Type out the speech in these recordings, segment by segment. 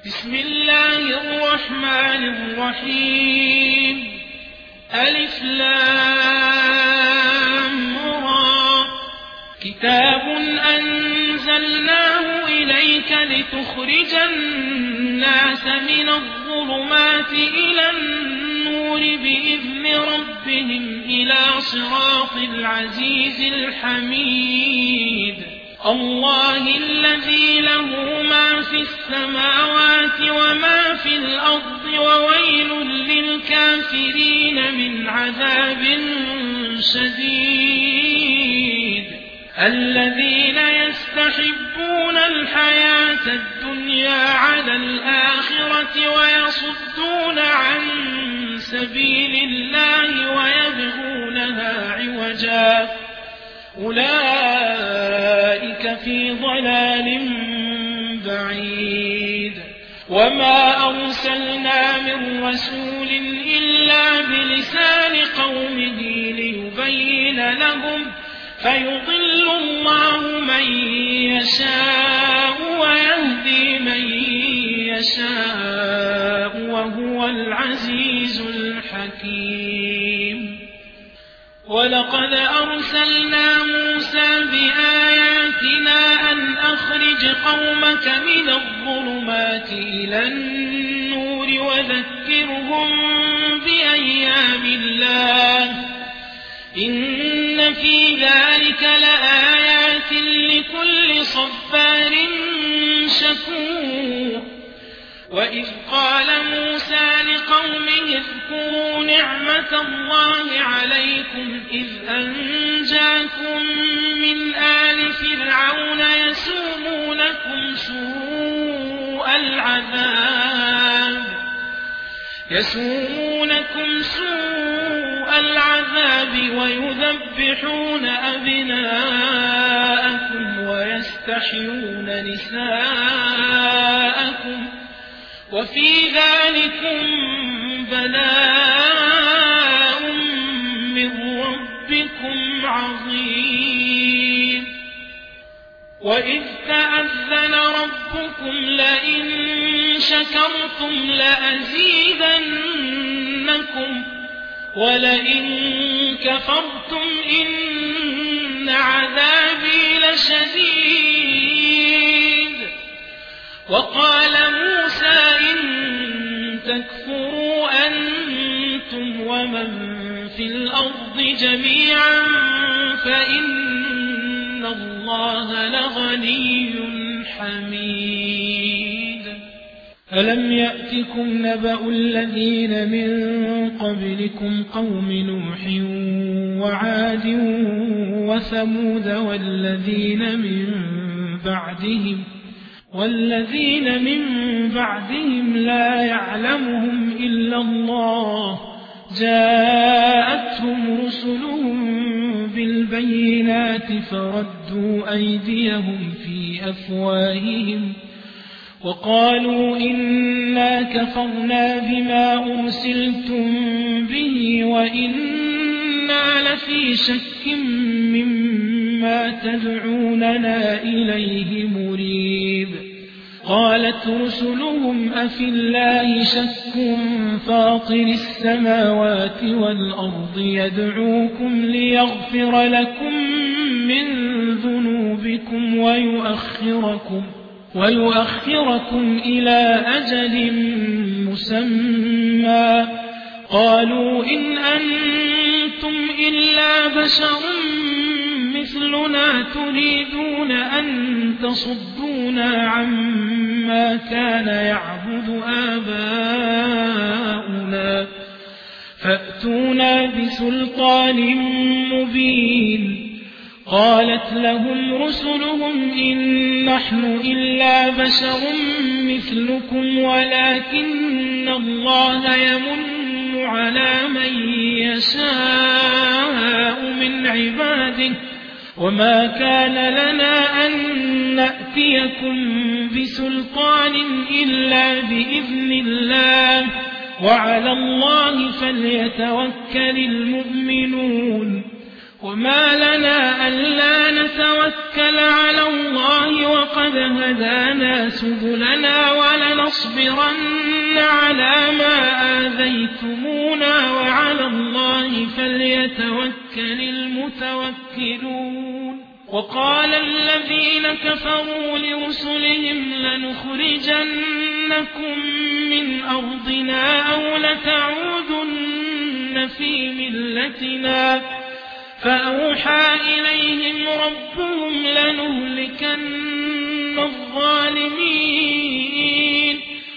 بسم الله الرحمن الرحيم. ألف لام را. كتاب أنزلناه إليك لتخرج الناس من الظلمات إلى النور بإذن ربهم إلى صراط العزيز الحميد. الله الذي له ما في السماوات وما في الأرض وويل للكافرين من عذاب شديد. الذين يستحبون الحياة الدنيا على الآخرة ويصدون عن سبيل الله ويبغونها عوجا أولئك في ضلال بعيد. وما أرسلنا من رسول إلا بلسان قومه ليبين لهم فيضل الله من يشاء ويهدي من يشاء وهو العزيز الحكيم. ولقد أرسلنا موسى بآياتنا أن أخرج قومك من الظلمات إلى النور وذكرهم بأيام الله إن في ذلك لآيات لكل صبار شكور. وإذ قال موسى لقومه اذكروا نعمة الله عليكم إذ أنجاكم من آل فرعون يسومونكم سوء العذاب ويذبحون أبناءكم ويستحيون نساءكم وفي ذلكم بلاء من ربكم عظيم. وإذ تأذن ربكم لئن شكرتم لأزيدنكم ولئن كفرتم إن عذابي لشديد. وقال موسى إن تكفروا أنتم ومن في الأرض جميعا فإن الله لغني حميد. ألم يأتكم نبأ الذين من قبلكم قوم نوح وعاد وثمود والذين من بعدهم لا يعلمهم إلا الله جاءتهم رسلهم بالبينات فردوا أيديهم في أفواههم وقالوا إنا كفرنا بما أرسلتم به وإنا لفي شك مما تدعوننا إليه مريب. قالت رسلهم أفي الله شك فاطر السماوات والأرض يدعوكم ليغفر لكم من ذنوبكم ويؤخركم إلى أجل مسمى. قالوا إن أنتم إلا بشر مثلنا تريدون أن تصدونا عما كان يعبد آباؤنا فأتونا بسلطان مبين. قالت لهم رسلهم إن نحن إلا بشر مثلكم ولكن الله يمن على من يشاء من عباده وما كان لنا أن نأتيكم بسلطان إلا بإذن الله وعلى الله فليتوكل المؤمنون. وما لنا ألا نتوكل على الله وقد هدانا سبلنا ولنصبرن على ما آذيتمونا وعلى الله فليتوكل المتوكلون وقال الذين كفروا لرسلهم لنخرجنكم من أرضنا أو لتعودن في ملتنا فأوحى إليهم ربهم لنهلكن الظالمين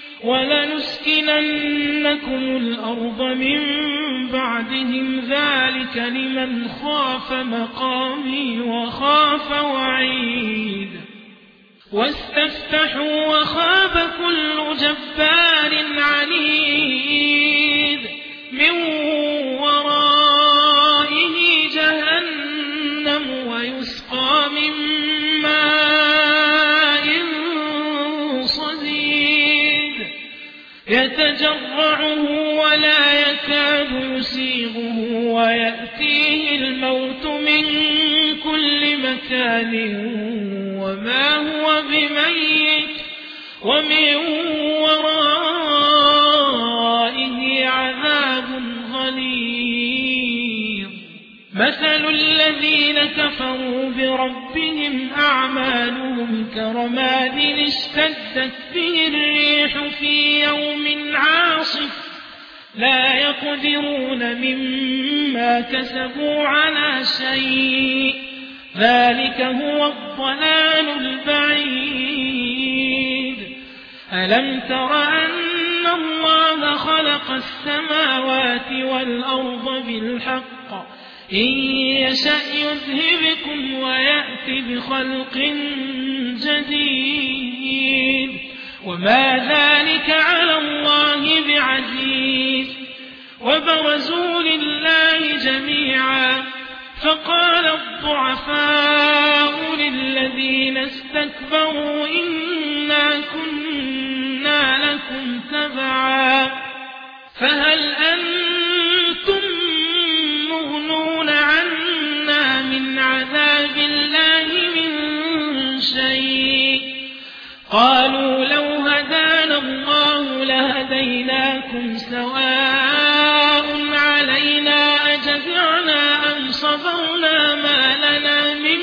ولنسكننكم الأرض من بعدهم ذلك لمن خاف مقامي وخاف وعيد واستفتحوا وخاب كل جبار عنيد من ورائه جهنم ويسقى من ماء صديد يتجرعه ولا يكاد يسيغه ويأتيه الموت من كل مكان وما هو بميت ومن ورائه عذاب غليظ مثل الذين كفروا بربهم أعمالهم كرماد اشتدت به الريح في يوم عاصف لا يقدرون مما كسبوا على شيء ذلك هو الضلال البعيد ألم تر أن الله خلق السماوات والأرض بالحق إن يشأ يذهبكم ويأتي بخلق جديد وما ذلك على الله بعزيز وبرزوا لله جميعا فقال الضعفاء للذين استكبروا إنا كنا لكم تبعا فهل أنتم مغنون عنا من عذاب الله من شيء قالوا لو هدانا الله لهديناكم سواء علينا أجزعنا أم صبرنا ما لنا من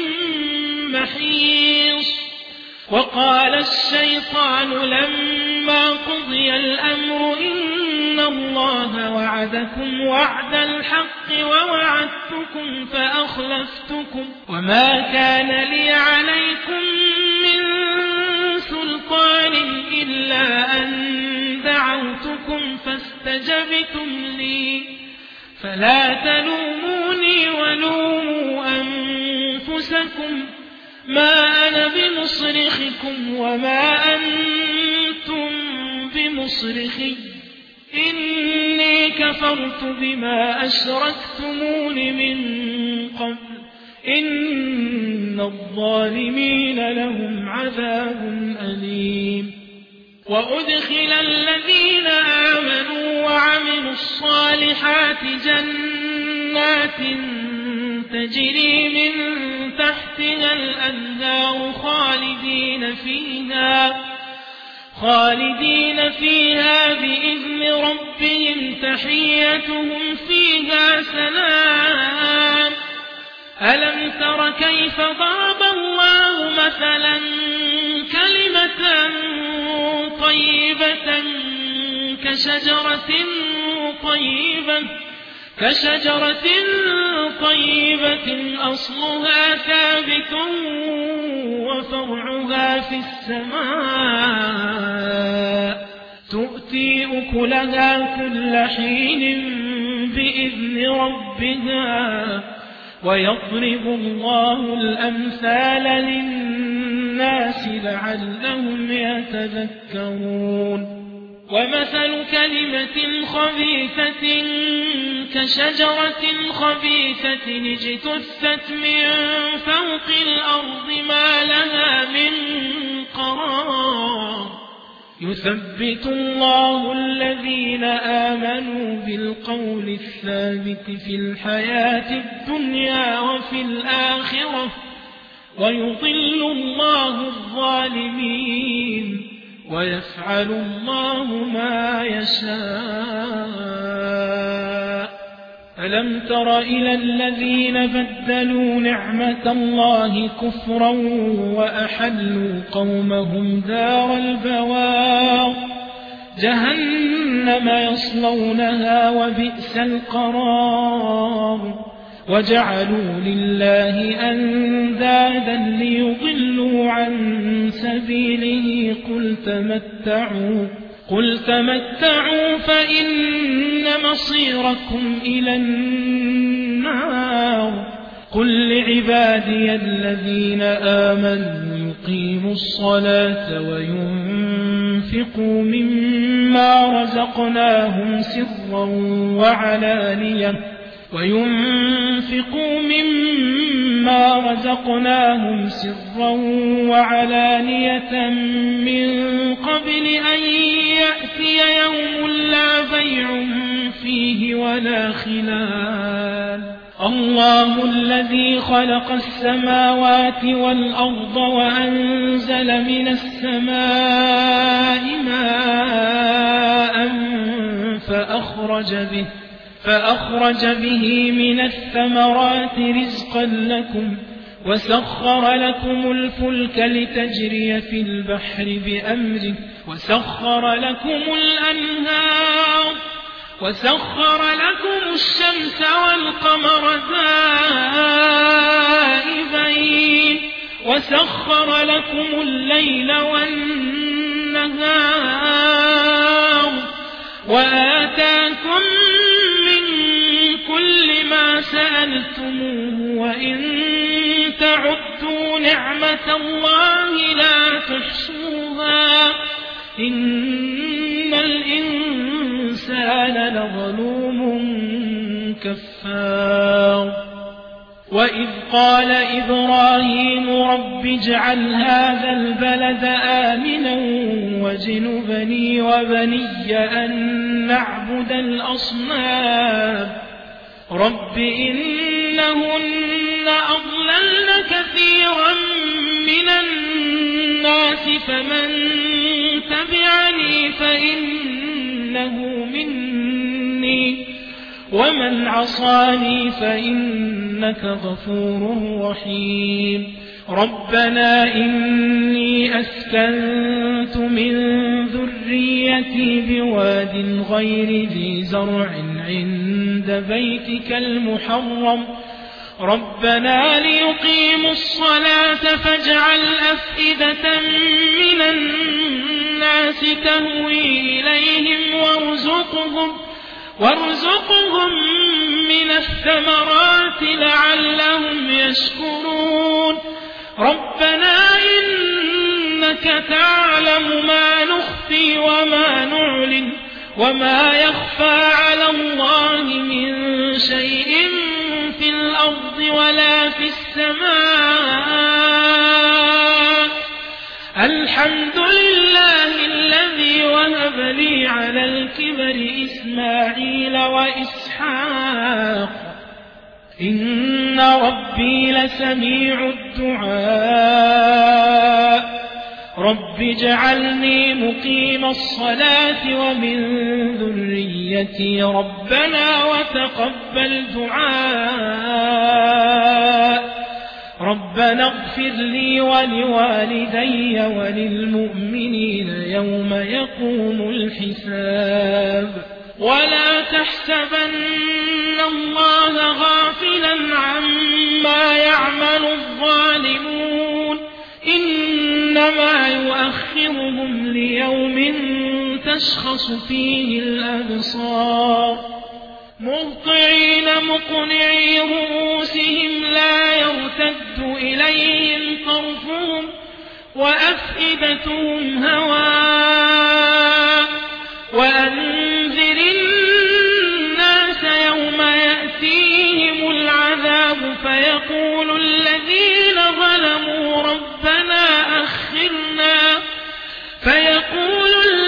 محيص وقال الشيطان لما قضي الأمر إن الله وعدكم وعد الحق ووعدتكم فأخلفتكم وما كان لي عليكم من سلطان إلا أن دعوتكم فاستجبتم لي فلا تلوموني ولوموا أنفسكم ما أنا بمصرخكم وما أنتم بمصرخي إني كفرت بما أشركتمون من قبل إن الظالمين لهم عذاب أليم وأدخل الذين آمنوا وعملوا الصالحات جنات تجري من تحتها الأنهار خالدين فيها بإذن ربهم تحيتهم فيها سلام ألم تر كيف ضرب الله مثلا كلمة طيبة كشجرة طيبة أصلها ثابت وفرعها في السماء تؤتي أكلها كل حين بإذن ربها ويضرب الله الأمثال للناس لعلهم يتذكرون ومثل كلمة خبيثة كشجرة خبيثة اجتثت من فوق الأرض ما لها من قرار يثبت الله الذين آمنوا بالقول الثابت في الحياة الدنيا وفي الآخرة ويضل الله الظالمين ويفعل الله ما يشاء. ألم تر إلى الذين بدلوا نعمة الله كفرا وأحلوا قومهم دار البوار جهنم يصلونها وبئس القرار وجعلوا لله أندادا ليضلوا عن سبيله قل تمتعوا فإن مصيركم إلى النار. قل لعبادي الذين آمنوا يقيموا الصلاة وينفقوا مما رزقناهم سرا وعلانية من قبل أن يأتي يوم لا بيع فيه ولا خلال. الله الذي خلق السماوات والأرض وأنزل من السماء ماء فأخرج به من الثمرات رزقا لكم وسخر لكم الفلك لتجري في البحر بأمره وسخر لكم الأنهار وسخر لكم الشمس والقمر دائبين وسخر لكم الليل والنهار وآتاكم من كل ما سألتموه وإن تعدوا نعمة الله لا تحصوها إن الإنسان لظلوم كفار. وإذ قال إبراهيم رب اجعل هذا البلد آمنا واجنبني وبني أن نعبد الأصنام رب إنهن أضللن كثيرا من الناس فمن تبعني فإنه مني ومن عصاني فإنك غفور رحيم. ربنا إني أسكنت من ذريتي بواد غير ذي زرع عند بيتك المحرم ربنا ليقيموا الصلاة فاجعل أفئدة من الناس تهوي إليهم وارزقهم من الثمرات لعلهم يشكرون. ربنا إنك تعلم ما نخفي وما نعلن وما يخفى على الله من شيء في الأرض ولا في السماء. الحمد لله الذي وهب لي على الكبر إسماعيل وإسحاق إن ربي لسميع الدعاء. رب اجعلني مقيم الصلاة ومن ذريتي ربنا وتقبل دعاء. ربنا اغفر لي ولوالدي وللمؤمنين يوم يقوم الحساب. ولا تحسبن الله غافلا عما يعمل الظالمون إنما يؤخرهم ليوم تشخص فيه الأبصار مهطعين مقنعي رؤوسهم لا يرتد إليهم طرفهم وأفئدتهم هواء. وأنذر الناس يوم يأتيهم العذاب فيقول الذين ظلموا ربنا أخرنا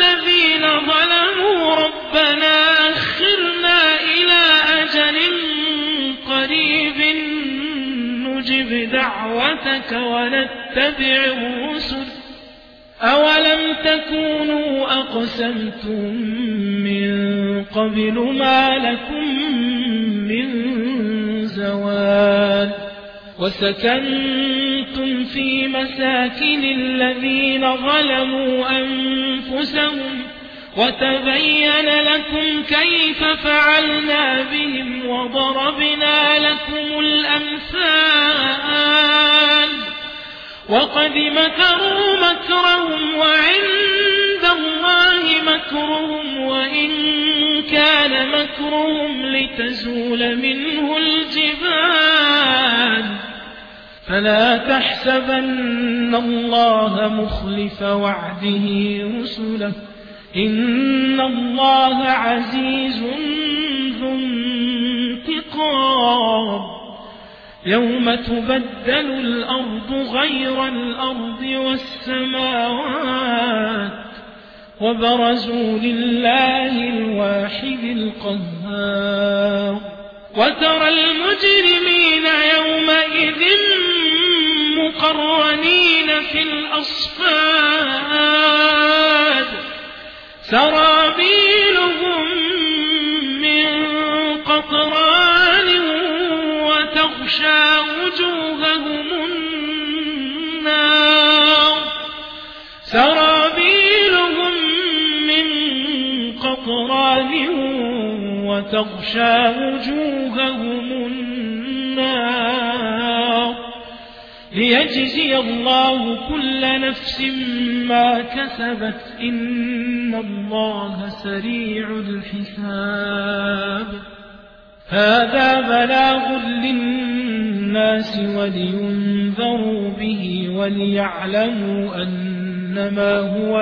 طاعتك ونتبع الرسل أولم تكونوا أقسمتم من قبل ما لكم من زوال وسكنتم في مساكن الذين ظلموا أنفسهم وتبين لكم كيف فعلنا بهم وضربنا لكم الأمثال وقد مكروا مكرهم وعند الله مكرهم وإن كان مكرهم لتزول منه الجبال فلا تحسبن الله مخلف وعده رسله إن الله عزيز ذو انتقام يوم تبدل الأرض غير الأرض والسماوات وبرزوا لله الواحد القهار وترى المجرمين يومئذ مقرنين في الأصفاد سرابيلهم من قطران وتغشى وجوههم النار سرابيلهم من قطران وتغشى وجوههم النار ليجزي الله كل نفس ما كسبت إن الله سريع الحساب هذا بلاغ للناس ولينذروا به وليعلموا أنما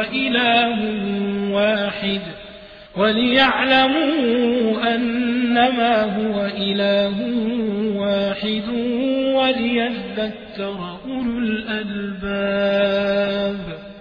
هو إله واحد وليذكر أولو الألباب